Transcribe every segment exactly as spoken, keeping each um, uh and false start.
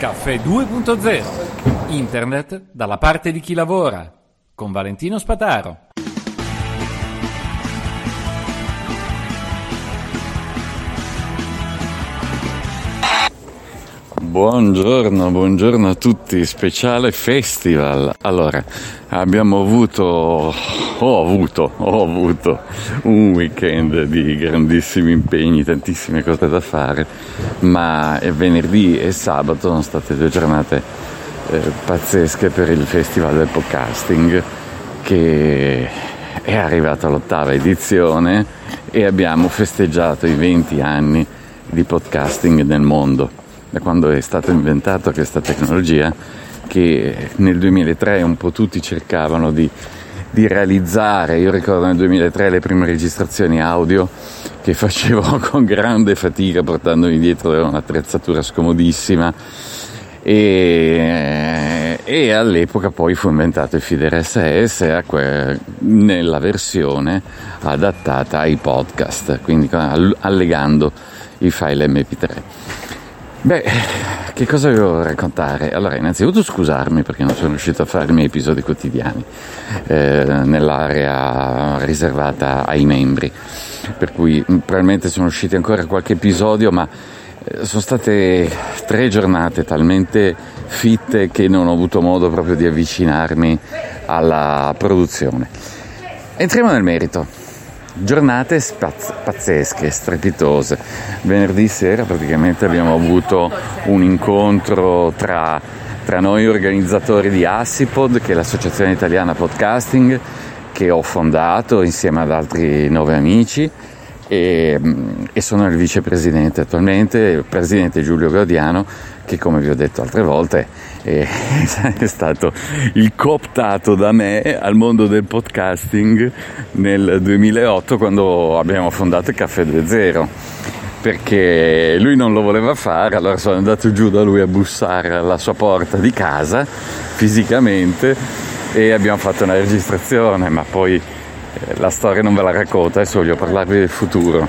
Caffè due punto zero. Internet dalla parte di chi lavora. Con Valentino Spataro. Buongiorno, buongiorno a tutti, speciale festival. Allora, abbiamo avuto, ho avuto, ho avuto un weekend di grandissimi impegni, tantissime cose da fare, ma venerdì e sabato sono state due giornate eh, pazzesche per il festival del podcasting, che è arrivato all'ottava edizione e abbiamo festeggiato i venti anni di podcasting nel mondo. Da quando è stata inventata questa tecnologia, che nel duemilatré un po' tutti cercavano di, di realizzare. Io ricordo nel duemilatré le prime registrazioni audio che facevo con grande fatica, portandomi dietro un'attrezzatura scomodissima, e, e all'epoca poi fu inventato il feed R S S nella versione adattata ai podcast, quindi allegando i file M P tre. Beh, che cosa devo raccontare? Allora, innanzitutto scusarmi perché non sono riuscito a fare i miei episodi quotidiani eh, nell'area riservata ai membri, per cui probabilmente sono usciti ancora qualche episodio, ma eh, sono state tre giornate talmente fitte che non ho avuto modo proprio di avvicinarmi alla produzione. Entriamo nel merito. Giornate spaz- pazzesche, strepitose. Venerdì sera praticamente abbiamo avuto un incontro tra, tra noi organizzatori di Assipod, che è l'associazione italiana podcasting, che ho fondato insieme ad altri nove amici, e, e sono il vicepresidente attualmente, il presidente Giulio Gaudiano, che, come vi ho detto altre volte, è, è stato il cooptato da me al mondo del podcasting nel duemilaotto, quando abbiamo fondato il Caffè due punto zero, perché lui non lo voleva fare. Allora sono andato giù da lui a bussare alla sua porta di casa fisicamente e abbiamo fatto una registrazione, ma poi eh, la storia non ve la racconto, adesso voglio parlarvi del futuro.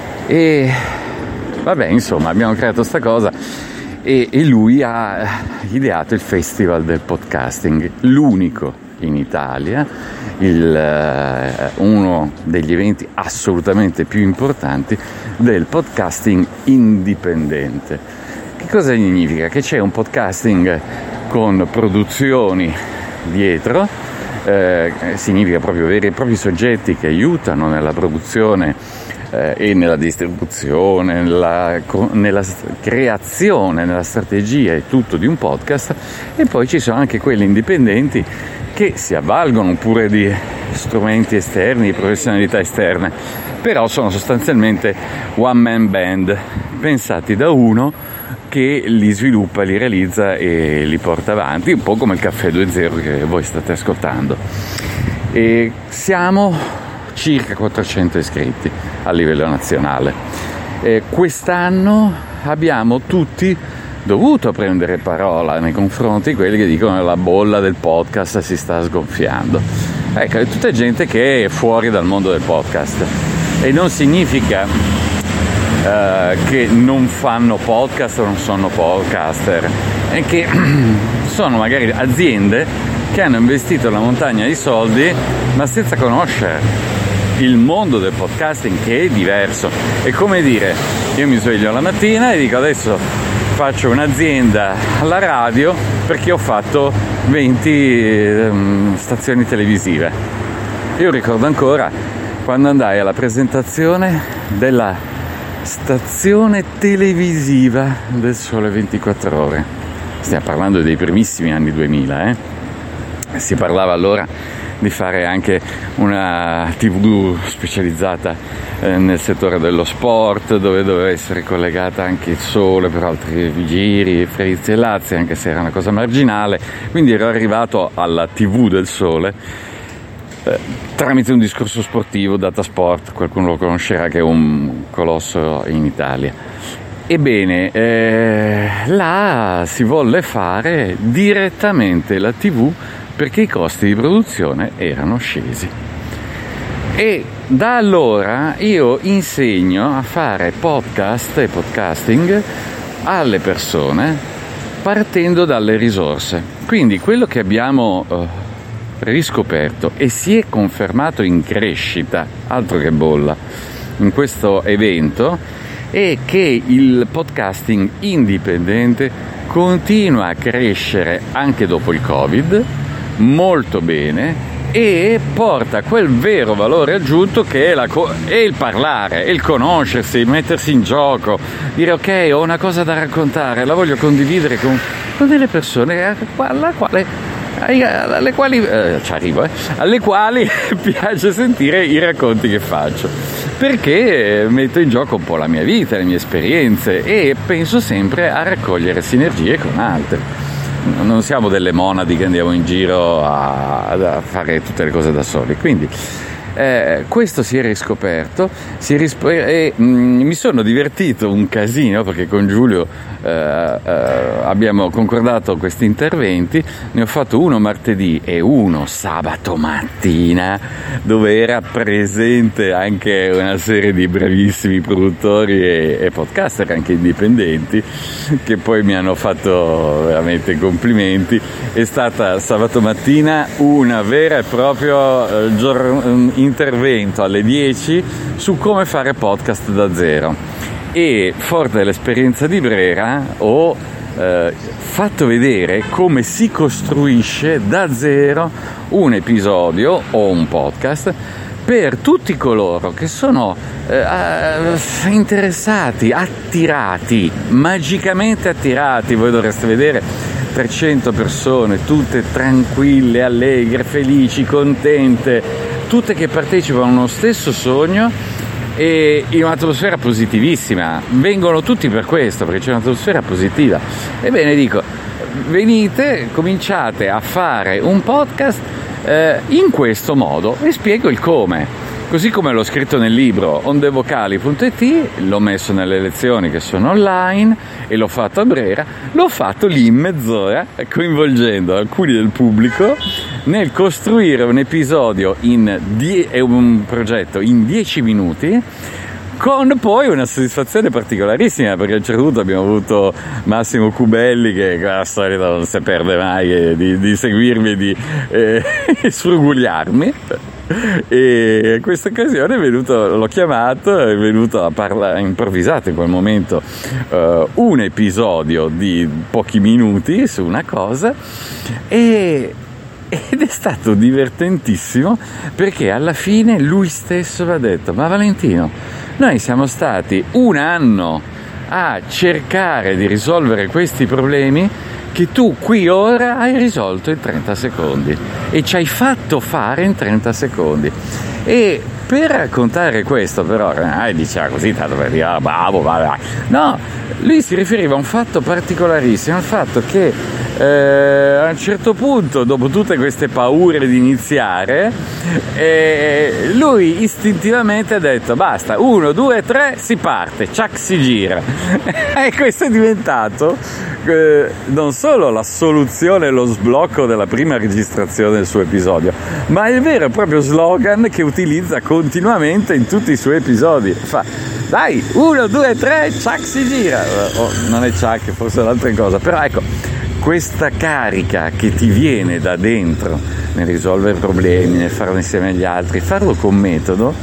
E vabbè, insomma, abbiamo creato sta cosa. E, e lui ha ideato il Festival del Podcasting, l'unico in Italia, il, uh, uno degli eventi assolutamente più importanti del podcasting indipendente. Che cosa significa? Che c'è un podcasting con produzioni dietro, eh, significa proprio veri e propri soggetti che aiutano nella produzione e nella distribuzione, nella, nella creazione, nella strategia e tutto di un podcast. E poi ci sono anche quelli indipendenti che si avvalgono pure di strumenti esterni, di professionalità esterne, però sono sostanzialmente one man band, pensati da uno che li sviluppa, li realizza e li porta avanti, un po' come il Caffè due punto zero che voi state ascoltando. E siamo circa quattrocento iscritti a livello nazionale. E quest'anno abbiamo tutti dovuto prendere parola nei confronti di quelli che dicono che la bolla del podcast si sta sgonfiando. Ecco, è tutta gente che è fuori dal mondo del podcast, e non significa eh, che non fanno podcast o non sono podcaster, è che sono magari aziende che hanno investito una montagna di soldi ma senza conoscere il mondo del podcasting, che è diverso. È come dire, io mi sveglio la mattina e dico adesso faccio un'azienda alla radio perché ho fatto venti um, stazioni televisive. Io ricordo ancora quando andai alla presentazione della stazione televisiva del Sole ventiquattro Ore. Stiamo parlando dei primissimi anni duemila, eh? Si parlava allora di fare anche una tivù specializzata eh, nel settore dello sport, dove doveva essere collegata anche il Sole per altri giri, Frizzi e Lazzi, anche se era una cosa marginale. Quindi ero arrivato alla tivù del Sole eh, tramite un discorso sportivo, Data Sport, qualcuno lo conoscerà, che è un colosso in Italia. Ebbene, eh, là si volle fare direttamente la tivù perché i costi di produzione erano scesi. E da allora io insegno a fare podcast e podcasting alle persone partendo dalle risorse. Quindi quello che abbiamo uh, riscoperto e si è confermato in crescita, altro che bolla, in questo evento, è che il podcasting indipendente continua a crescere anche dopo il Covid, molto bene, e porta quel vero valore aggiunto che è, la co- è il parlare, è il conoscersi, mettersi in gioco, dire ok, ho una cosa da raccontare, la voglio condividere con, con delle persone alla quale, alle quali eh, ci arrivo, eh, alle quali piace sentire i racconti che faccio, perché metto in gioco un po' la mia vita, le mie esperienze, e penso sempre a raccogliere sinergie con altri. Non siamo delle monadi che andiamo in giro a, a fare tutte le cose da soli, quindi eh, questo si è riscoperto si è risp- e mh, mi sono divertito un casino, perché con Giulio eh, eh, abbiamo concordato questi interventi. Ne ho fatto uno martedì e uno sabato mattina, dove era presente anche una serie di bravissimi produttori e, e podcaster anche indipendenti, che poi mi hanno fatto veramente complimenti. È stata sabato mattina una vera e propria eh, gior- intervento alle dieci su come fare podcast da zero, e forte dell'esperienza di Brera ho eh, fatto vedere come si costruisce da zero un episodio o un podcast per tutti coloro che sono eh, interessati, attirati, magicamente attirati. Voi dovreste vedere trecento persone, tutte tranquille, allegre, felici, contente, tutte che partecipano a uno stesso sogno e in un'atmosfera positivissima. Vengono tutti per questo, perché c'è un'atmosfera positiva. Ebbene, dico, venite, cominciate a fare un podcast eh, in questo modo, e spiego il come. Così come l'ho scritto nel libro ondevocali punto it, l'ho messo nelle lezioni che sono online e l'ho fatto a Brera, l'ho fatto lì in mezz'ora, coinvolgendo alcuni del pubblico nel costruire un episodio in die- e un progetto in dieci minuti, con poi una soddisfazione particolarissima, perché a un certo punto abbiamo avuto Massimo Cubelli, che alla solita non si perde mai eh, di, di seguirmi e di eh, sfrugugliarmi. E in questa occasione è venuto, l'ho chiamato, è venuto a parlare, improvvisato in quel momento uh, un episodio di pochi minuti su una cosa, e, ed è stato divertentissimo, perché alla fine lui stesso mi ha detto: ma Valentino, noi siamo stati un anno a cercare di risolvere questi problemi che tu qui ora hai risolto in trenta secondi, e ci hai fatto fare in trenta secondi. E per raccontare questo, però, eh, diceva così tanto per dire ah, bravo, vai, vai. No, lui si riferiva a un fatto particolarissimo, al fatto che eh, a un certo punto, dopo tutte queste paure di iniziare, eh, lui istintivamente ha detto: basta, uno, due, tre, si parte, ciac, si gira. E questo è diventato eh, non solo la soluzione e lo sblocco della prima registrazione del suo episodio, ma il vero e proprio slogan che utilizza continuamente in tutti i suoi episodi. Fa: dai, uno, due, tre, ciac, si gira. Oh, non è ciac, forse è un'altra cosa, però ecco, questa carica che ti viene da dentro nel risolvere problemi, nel farlo insieme agli altri, farlo con metodo,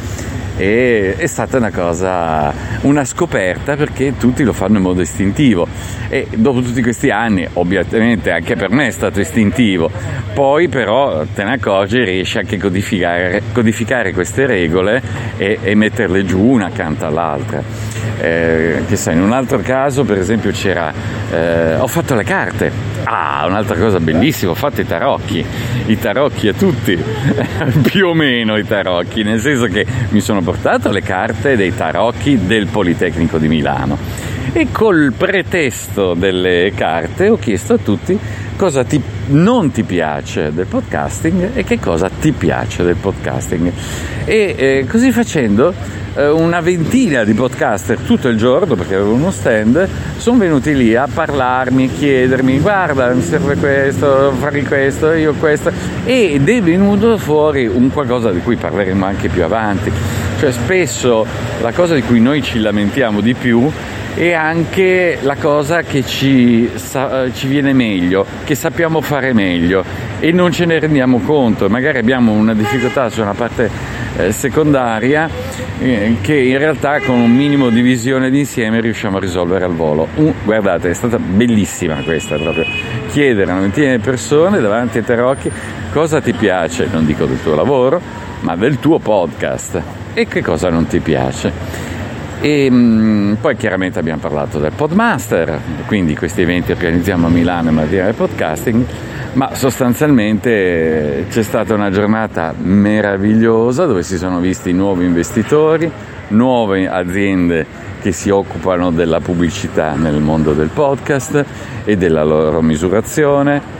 è, è stata una cosa, una scoperta, perché tutti lo fanno in modo istintivo, e dopo tutti questi anni ovviamente anche per me è stato istintivo. Poi però te ne accorgi e riesci anche a codificare, codificare queste regole e, e metterle giù una accanto all'altra. Eh, che sai, in un altro caso per esempio c'era eh, ho fatto le carte. Ah, un'altra cosa bellissima, ho fatto i tarocchi i tarocchi a tutti più o meno i tarocchi, nel senso che mi sono portato le carte dei tarocchi del Politecnico di Milano, e col pretesto delle carte ho chiesto a tutti cosa ti, non ti piace del podcasting e che cosa ti piace del podcasting, e eh, così facendo eh, una ventina di podcaster tutto il giorno, perché avevo uno stand, sono venuti lì a parlarmi, a chiedermi: guarda, mi serve questo, fare questo, io questo, ed è venuto fuori un qualcosa di cui parleremo anche più avanti. Cioè, spesso la cosa di cui noi ci lamentiamo di più e anche la cosa che ci, sa, ci viene meglio, che sappiamo fare meglio e non ce ne rendiamo conto. Magari abbiamo una difficoltà su una parte eh, secondaria eh, che in realtà con un minimo di visione d'insieme riusciamo a risolvere al volo. Uh, guardate, è stata bellissima questa, proprio chiedere a una ventina di persone davanti ai tarocchi cosa ti piace, non dico del tuo lavoro, ma del tuo podcast, e che cosa non ti piace. E mh, poi chiaramente abbiamo parlato del Podmaster, quindi questi eventi organizziamo a Milano in materia di podcasting, ma sostanzialmente c'è stata una giornata meravigliosa dove si sono visti nuovi investitori, nuove aziende che si occupano della pubblicità nel mondo del podcast e della loro misurazione,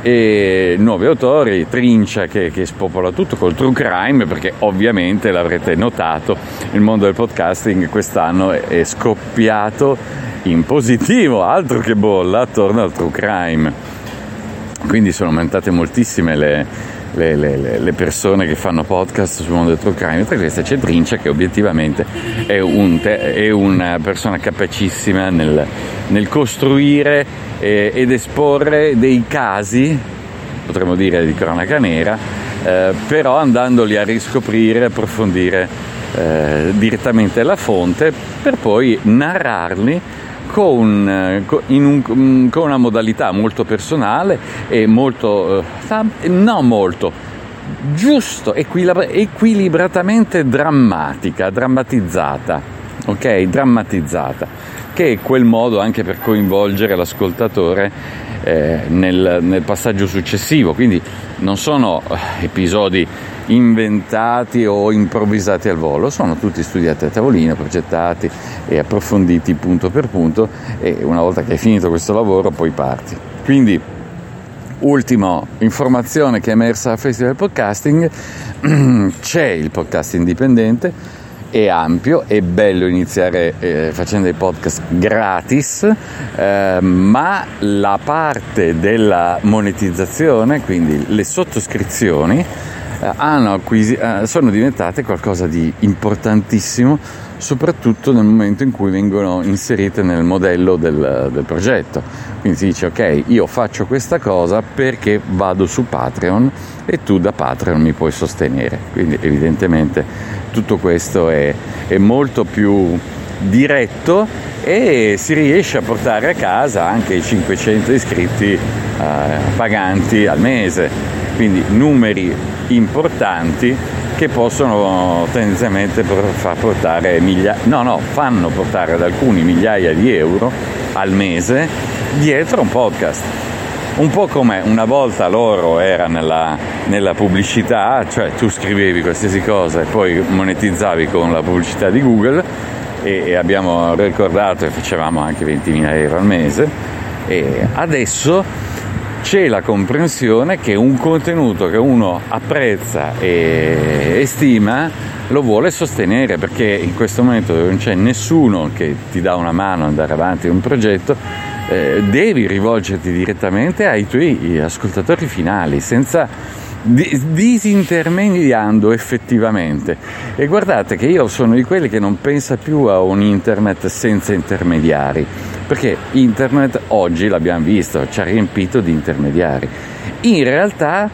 e nuovi autori, Trincia che, che spopola tutto col true crime, perché ovviamente l'avrete notato, il mondo del podcasting quest'anno è, è scoppiato in positivo, altro che bolla, attorno al true crime. Quindi sono aumentate moltissime le, le, le, le persone che fanno podcast sul mondo del true crime. Tra queste c'è Trincia, che obiettivamente è, un te, è una persona capacissima nel, nel costruire eh, ed esporre dei casi, potremmo dire di cronaca nera, eh, però andandoli a riscoprire, approfondire eh, direttamente la fonte, per poi narrarli Con, in un, con una modalità molto personale e molto, eh, no molto, giusto, equilibra, equilibratamente drammatica, drammatizzata, ok? Drammatizzata, che è quel modo anche per coinvolgere l'ascoltatore eh, nel, nel passaggio successivo. Quindi non sono episodi inventati o improvvisati al volo, sono tutti studiati a tavolino, progettati e approfonditi punto per punto, e una volta che hai finito questo lavoro poi parti. Quindi, ultima informazione che è emersa al Festival del Podcasting: c'è il podcast indipendente, è ampio, è bello iniziare eh, facendo dei podcast gratis, eh, ma la parte della monetizzazione, quindi le sottoscrizioni, Hanno acquisi- sono diventate qualcosa di importantissimo, soprattutto nel momento in cui vengono inserite nel modello del, del progetto. Quindi si dice: ok, io faccio questa cosa perché vado su Patreon e tu da Patreon mi puoi sostenere. Quindi evidentemente tutto questo è, è molto più diretto e si riesce a portare a casa anche i cinquecento iscritti eh, paganti al mese. Quindi numeri importanti che possono tendenzialmente far portare migliaia, no no, fanno portare ad alcuni migliaia di euro al mese dietro un podcast. Un po' come una volta loro era nella, nella pubblicità, cioè tu scrivevi qualsiasi cosa e poi monetizzavi con la pubblicità di Google, e, e abbiamo ricordato che facevamo anche ventimila euro al mese, e adesso c'è la comprensione che un contenuto che uno apprezza e, e stima lo vuole sostenere, perché in questo momento dove non c'è nessuno che ti dà una mano ad andare avanti in un progetto, eh, devi rivolgerti direttamente ai tuoi ascoltatori finali, senza di, disintermediando effettivamente. E guardate che io sono di quelli che non pensa più a un internet senza intermediari, perché internet oggi, l'abbiamo visto, ci ha riempito di intermediari. In realtà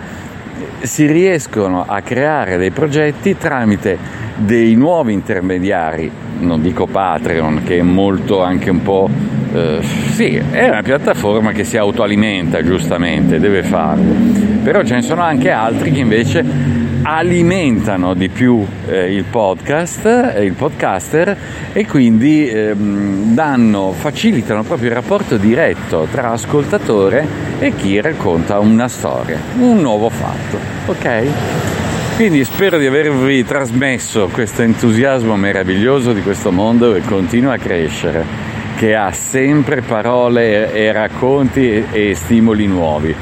si riescono a creare dei progetti tramite dei nuovi intermediari, non dico Patreon, che è molto anche un po' eh, sì, è una piattaforma che si autoalimenta, giustamente, deve farlo, però ce ne sono anche altri che invece alimentano di più eh, il podcast, eh, il podcaster, e quindi ehm, danno, facilitano proprio il rapporto diretto tra ascoltatore e chi racconta una storia, un nuovo fatto, ok? Quindi spero di avervi trasmesso questo entusiasmo meraviglioso di questo mondo che continua a crescere, che ha sempre parole e racconti e, e stimoli nuovi.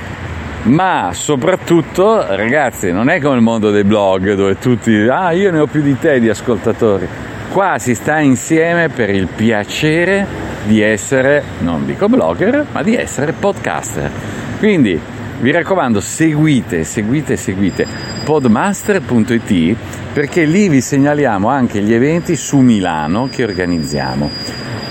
Ma soprattutto, ragazzi, non è come il mondo dei blog dove tutti, ah, io ne ho più di te di ascoltatori. Qua si sta insieme per il piacere di essere, non dico blogger, ma di essere podcaster. Quindi vi raccomando, seguite, seguite, seguite podmaster punto it, perché lì vi segnaliamo anche gli eventi su Milano che organizziamo.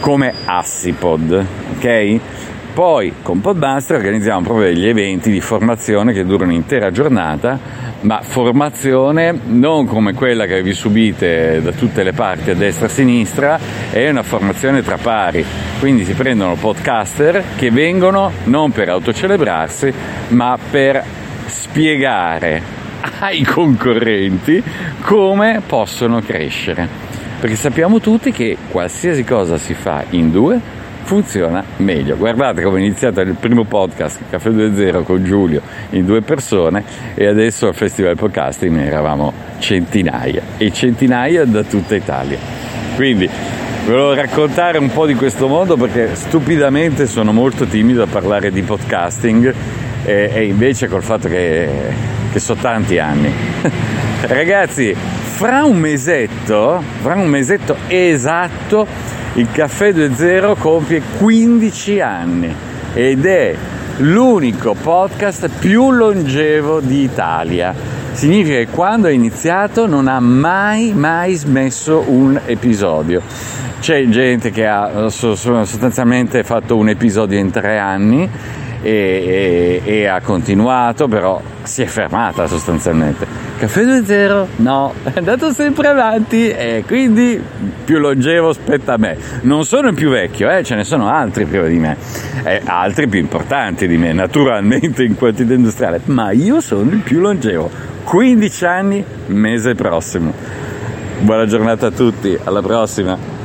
come Assipod, ok? Poi con Podmaster organizziamo proprio degli eventi di formazione che durano un'intera giornata, ma formazione non come quella che vi subite da tutte le parti a destra e a sinistra, è una formazione tra pari, quindi si prendono podcaster che vengono non per autocelebrarsi ma per spiegare ai concorrenti come possono crescere, perché sappiamo tutti che qualsiasi cosa si fa in due funziona meglio. Guardate come è iniziato il primo podcast Caffè due zero con Giulio in due persone, e adesso al Festival Podcasting ne eravamo centinaia e centinaia da tutta Italia. Quindi volevo raccontare un po' di questo mondo, perché stupidamente sono molto timido a parlare di podcasting, e, e invece col fatto che, che so tanti anni. Ragazzi, fra un mesetto fra un mesetto esatto il Caffè due zero compie quindici anni ed è l'unico podcast più longevo d'Italia. Significa che quando è iniziato non ha mai mai smesso un episodio. C'è gente che ha sostanzialmente fatto un episodio in tre anni e, e, e ha continuato, però si è fermata sostanzialmente. Caffè due zero no, è andato sempre avanti e quindi più longevo spetta a me. Non sono il più vecchio, eh, ce ne sono altri prima di me, eh, altri più importanti di me naturalmente in quantità industriale, ma io sono il più longevo. quindici anni mese prossimo. Buona giornata a tutti, alla prossima.